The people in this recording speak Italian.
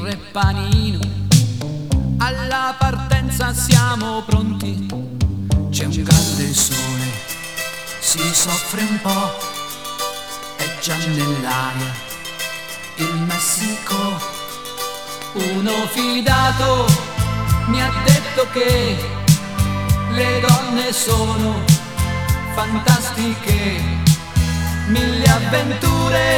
birra e panino, alla partenza siamo pronti. C'è un grande sole, si soffre un po', è già nell'aria il Messico. Uno fidato mi ha detto che le donne sono fantastiche, mille avventure